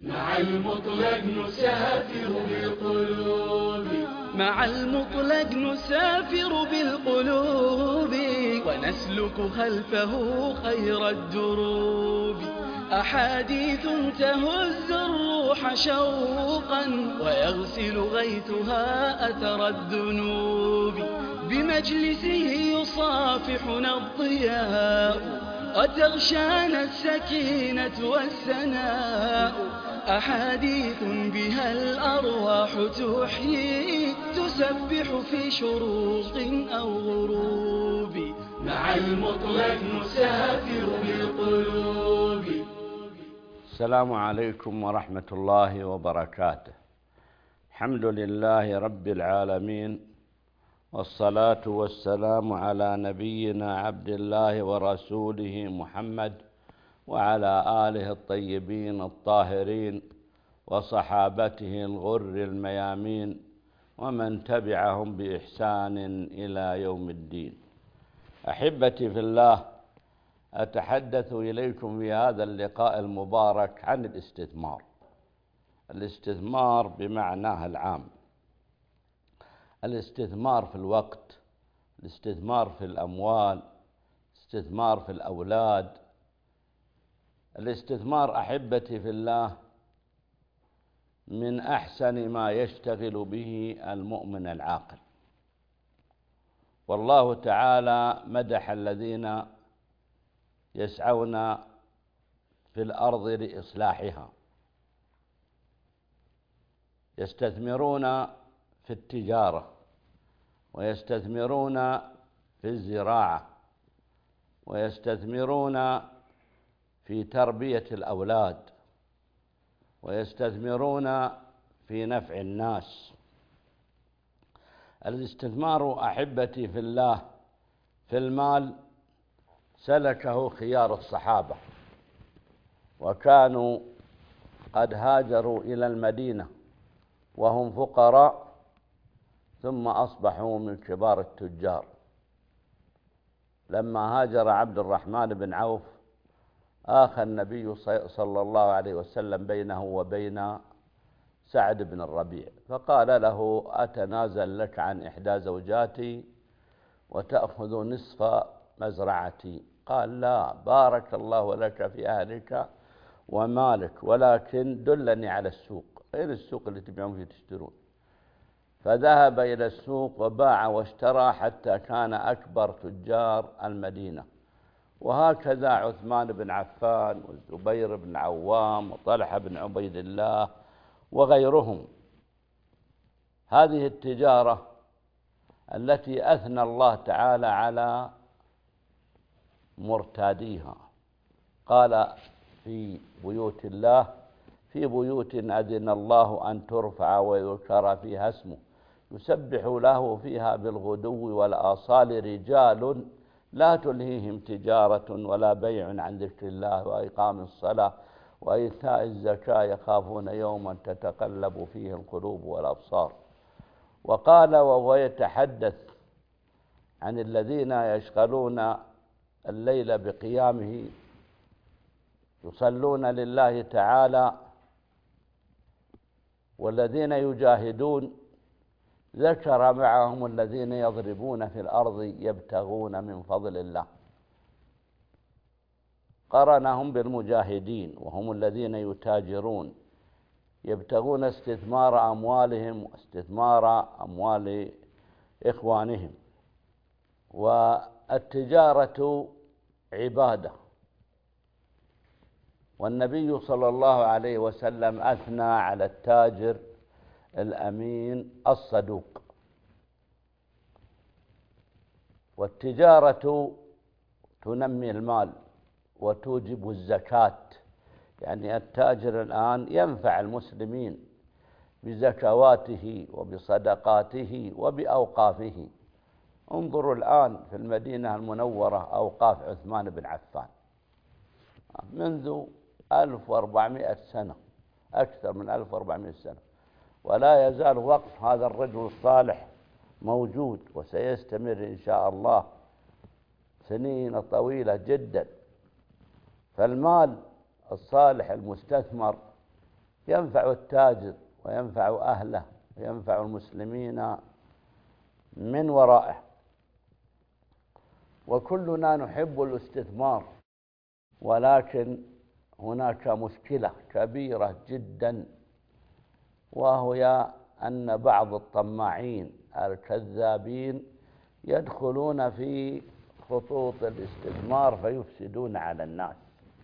مع المطلق نسافر بالقلوب. مع المطلق نسافر بالقلوب، ونسلك خلفه خير الدروب. أحاديث تهز الروح شوقا، ويغسل غيثها أثر الذنوب. بمجلسه يصافحنا الضياء، وتغشانا السكينة والسناء. أحاديث بها الأرواح تحيي، تسبح في شروق أو غروب. مع المطلق نسافر بالقلوب. السلام عليكم ورحمة الله وبركاته. الحمد لله رب العالمين، والصلاة والسلام على نبينا عبد الله ورسوله محمد، وعلى آله الطيبين الطاهرين، وصحابته الغر الميامين، ومن تبعهم بإحسان إلى يوم الدين. أحبتي في الله، أتحدث إليكم في هذا اللقاء المبارك عن الاستثمار. الاستثمار بمعناه العام، الاستثمار في الوقت، الاستثمار في الأموال، الاستثمار في الأولاد. الاستثمار أحبتي في الله من أحسن ما يشتغل به المؤمن العاقل. والله تعالى مدح الذين يسعون في الأرض لإصلاحها، يستثمرون في التجارة، ويستثمرون في الزراعة، ويستثمرون في تربية الأولاد، ويستثمرون في نفع الناس. الاستثمار أحبتي في الله في المال سلكه خيار الصحابة، وكانوا قد هاجروا إلى المدينة وهم فقراء، ثم أصبحوا من كبار التجار. لما هاجر عبد الرحمن بن عوف، آخى النبي صلى الله عليه وسلم بينه وبين سعد بن الربيع، فقال له: أتنازل لك عن إحدى زوجاتي وتأخذ نصف مزرعتي؟ قال: لا، بارك الله لك في أهلك ومالك، ولكن دلني على السوق. أين السوق اللي تبيعون فيه تشترون؟ فذهب إلى السوق وباع واشترى حتى كان أكبر تجار المدينة. وهكذا عثمان بن عفان والزبير بن عوام وطلحة بن عبيد الله وغيرهم. هذه التجارة التي أثنى الله تعالى على مرتاديها، قال في بيوت الله: في بيوت أذن الله أن ترفع ويذكر فيها اسمه يسبح له فيها بالغدو والآصال رجال لا تلهيهم تجارة ولا بيع عن ذكر الله وإقام الصلاة وإيتاء الزكاة يخافون يوما تتقلب فيه القلوب والأبصار. وقال وهو يتحدث عن الذين يشغلون الليل بقيامه يصلون لله تعالى، والذين يجاهدون، ذكر معهم الذين يضربون في الأرض يبتغون من فضل الله، قرنهم بالمجاهدين وهم الذين يتاجرون يبتغون استثمار أموالهم واستثمار أموال إخوانهم. والتجارة عبادة، والنبي صلى الله عليه وسلم أثنى على التاجر الأمين الصدوق. والتجارة تنمي المال وتوجب الزكاة، يعني التاجر الآن ينفع المسلمين بزكواته وبصدقاته وبأوقافه. انظروا الآن في المدينة المنورة أوقاف عثمان بن عفان منذ 1400 سنة، أكثر من 1400 سنة، ولا يزال وقف هذا الرجل الصالح موجود، وسيستمر إن شاء الله سنين طويلة جدا. فالمال الصالح المستثمر ينفع التاجر وينفع أهله وينفع المسلمين من ورائه. وكلنا نحب الاستثمار، ولكن هناك مشكلة كبيرة جدا، وهي أن بعض الطماعين الكذابين يدخلون في خطوط الاستثمار فيفسدون على الناس،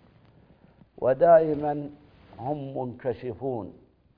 ودائما هم منكشفون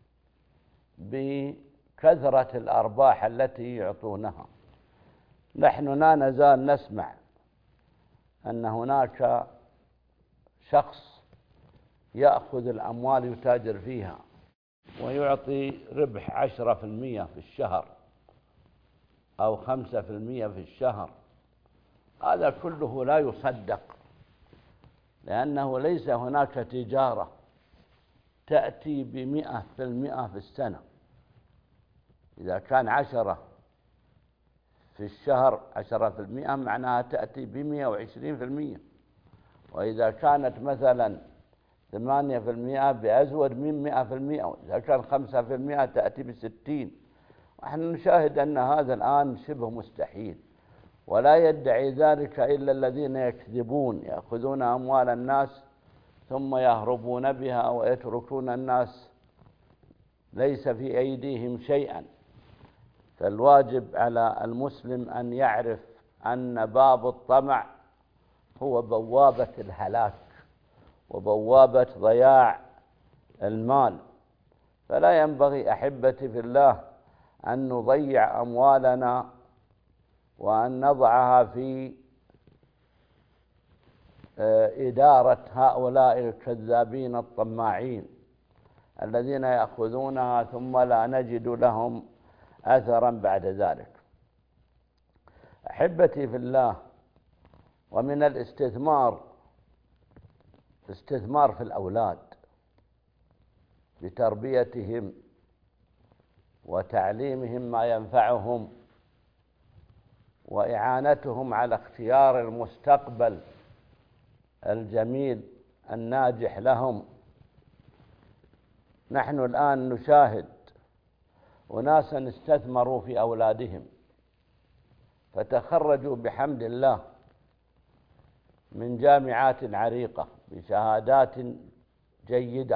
بكثرة الأرباح التي يعطونها. نحن لا نزال نسمع أن هناك شخص يأخذ الأموال يتاجر فيها ويعطي ربح 10% في الشهر أو 5% في الشهر. هذا كله لا يصدق، لأنه ليس هناك تجارة تأتي ب100% في السنة. إذا كان 10 في الشهر 10% معناها تأتي ب120%، وإذا كانت مثلا 8% بأزود من 100%، إذا كان 5% تأتي ب60. ونحن نشاهد أن هذا الآن شبه مستحيل، ولا يدعي ذلك إلا الذين يكذبون، يأخذون أموال الناس ثم يهربون بها ويتركون الناس ليس في أيديهم شيئا. فالواجب على المسلم أن يعرف أن باب الطمع هو بوابة الهلاك وبوابة ضياع المال. فلا ينبغي أحبتي في الله أن نضيع أموالنا وأن نضعها في إدارة هؤلاء الكذابين الطماعين الذين يأخذونها ثم لا نجد لهم أثرا بعد ذلك. أحبتي في الله، ومن الاستثمار في الأولاد بتربيتهم وتعليمهم ما ينفعهم وإعانتهم على اختيار المستقبل الجميل الناجح لهم. نحن الآن نشاهد أناسا استثمروا في أولادهم فتخرجوا بحمد الله من جامعات عريقة بشهادات جيدة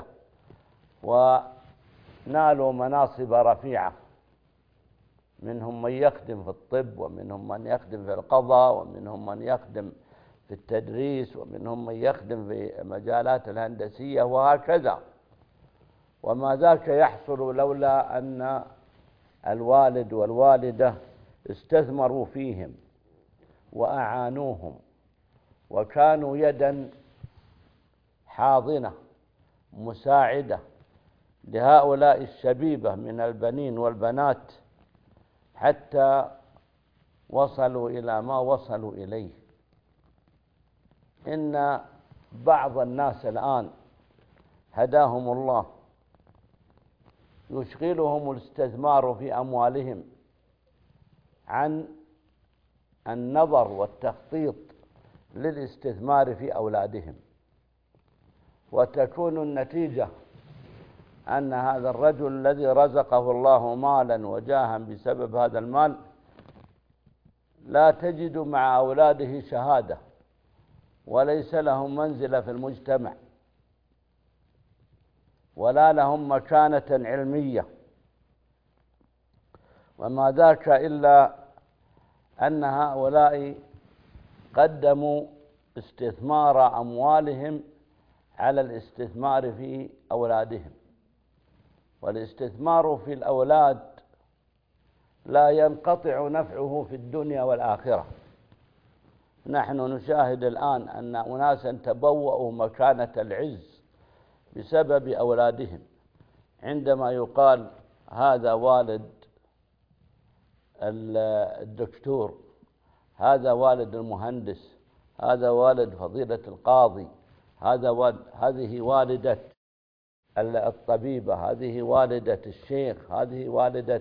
ونالوا مناصب رفيعة، منهم من يخدم في الطب، ومنهم من يخدم في القضاء، ومنهم من يخدم في التدريس، ومنهم من يخدم في مجالات الهندسية، وهكذا. وما ذاك يحصل لولا أن الوالد والوالدة استثمروا فيهم وأعانوهم وكانوا يدا حاضنة مساعدة لهؤلاء الشبيبة من البنين والبنات حتى وصلوا إلى ما وصلوا إليه. إن بعض الناس الآن هداهم الله يشغلهم الاستثمار في أموالهم عن النظر والتخطيط للاستثمار في أولادهم، وتكون النتيجة أن هذا الرجل الذي رزقه الله مالا وجاها بسبب هذا المال لا تجد مع أولاده شهادة وليس لهم منزلة في المجتمع ولا لهم مكانة علمية، وما ذاك إلا أن هؤلاء قدموا استثمار أموالهم على الاستثمار في أولادهم. والاستثمار في الأولاد لا ينقطع نفعه في الدنيا والآخرة. نحن نشاهد الآن أن أناسا تبوأوا مكانة العز بسبب أولادهم، عندما يقال هذا والد الدكتور، هذا والد المهندس، هذا والد فضيلة القاضي، هذه والدة الطبيبة، هذه والدة الشيخ، هذه والدة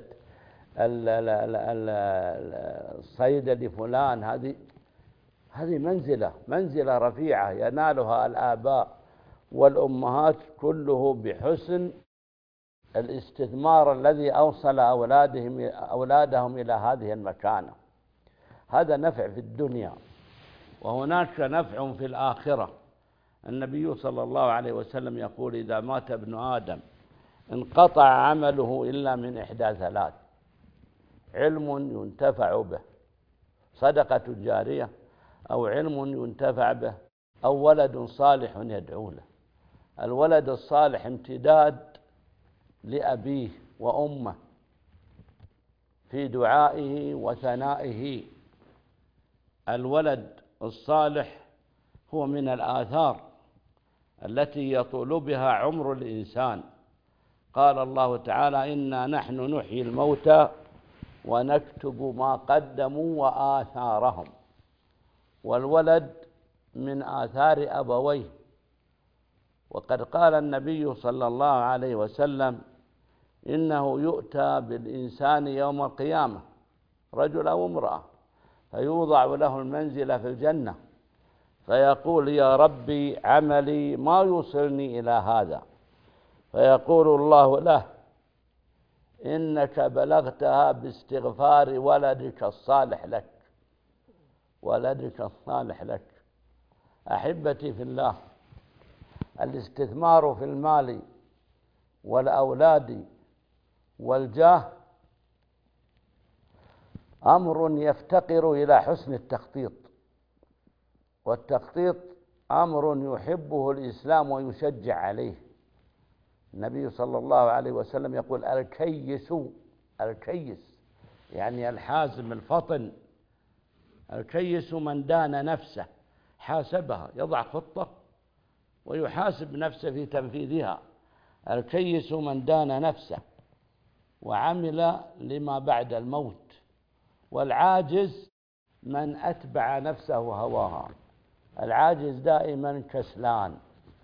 الصيدلي فلان. هذه منزلة رفيعة ينالها الآباء والأمهات كله بحسن الاستثمار الذي أوصل أولادهم إلى هذه المكانة. هذا نفع في الدنيا، وهناك نفع في الآخرة. النبي صلى الله عليه وسلم يقول: إذا مات ابن آدم انقطع عمله إلا من إحدى ثلاث: علم ينتفع به، صدقة جارية، أو علم ينتفع به، أو ولد صالح يدعو له. الولد الصالح امتداد لأبيه وأمه في دعائه وثنائه. الولد الصالح هو من الآثار التي يطول بها عمر الإنسان. قال الله تعالى: إنا نحن نحيي الموتى ونكتب ما قدموا وآثارهم. والولد من آثار أبويه، وقد قال النبي صلى الله عليه وسلم: إنه يؤتى بالإنسان يوم القيامة رجل أو امرأة، فيوضع له المنزل في الجنة، فيقول: يا ربي عملي ما يوصلني إلى هذا، فيقول الله له: إنك بلغتها باستغفار ولدك الصالح لك. ولدك الصالح لك. أحبتي في الله، الاستثمار في المال والأولاد والجاه أمر يفتقر إلى حسن التخطيط، والتخطيط أمر يحبه الإسلام ويشجع عليه. النبي صلى الله عليه وسلم يقول: الكيس يعني الحازم الفطن. الكيس من دان نفسه، حاسبها، يضع خطة ويحاسب نفسه في تنفيذها. الكيس من دان نفسه وعمل لما بعد الموت. والعاجز من أتبع نفسه هواها. العاجز دائما كسلان،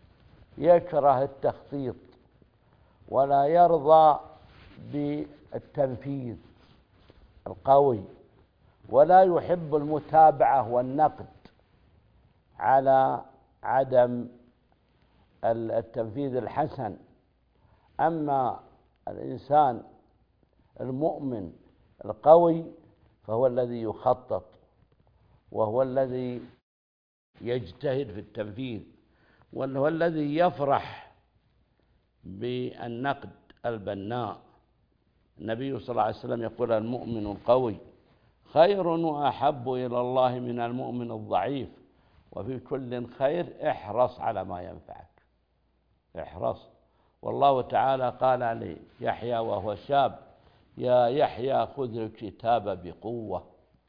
يكره التخطيط ولا يرضى بالتنفيذ القوي، ولا يحب المتابعة والنقد على عدم التنفيذ الحسن. أما الإنسان المؤمن القوي فهو الذي يخطط، وهو الذي يجتهد في التنفيذ، وهو الذي يفرح بالنقد البناء. النبي صلى الله عليه وسلم يقول: المؤمن القوي خير وأحب إلى الله من المؤمن الضعيف، وفي كل خير احرص على ما ينفعك. احرص. والله تعالى قال ليحيى وهو شاب: يا يحيى خذ الكتاب بقوة.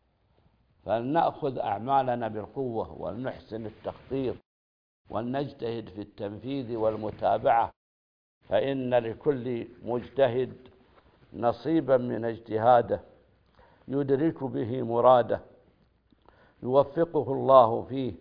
فلنأخذ أعمالنا بالقوة، ولنحسن التخطيط، ولنجتهد في التنفيذ والمتابعة، فإن لكل مجتهد نصيبا من اجتهاده يدرك به مراده، يوفقه الله فيه.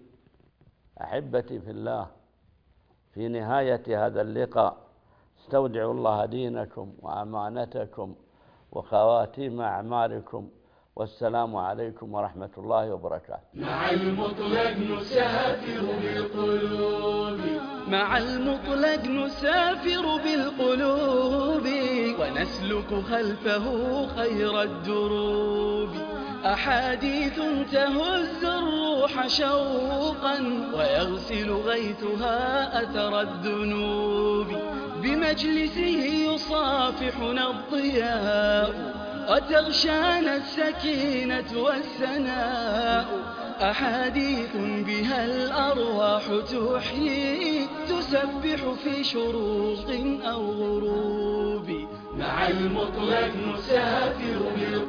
أحبتي في الله، في نهاية هذا اللقاء استودع الله دينكم وأمانتكم وخواتيم أعمالكم، والسلام عليكم ورحمة الله وبركاته. مع المطلق نسافر بالقلوب، مع المطلق نسافر بالقلوب، ونسلك خلفه خير الدروب. أحاديث تهز الروح شوقا، ويغسل غيثها أثر الذنوب. بمجلسه يصافحنا الضياء، وتغشانا السكينة والسناء. أحاديث بها الأرواح تحيي، تسبح في شروق أو غروب. مع المطلق نسافر بالقلوب.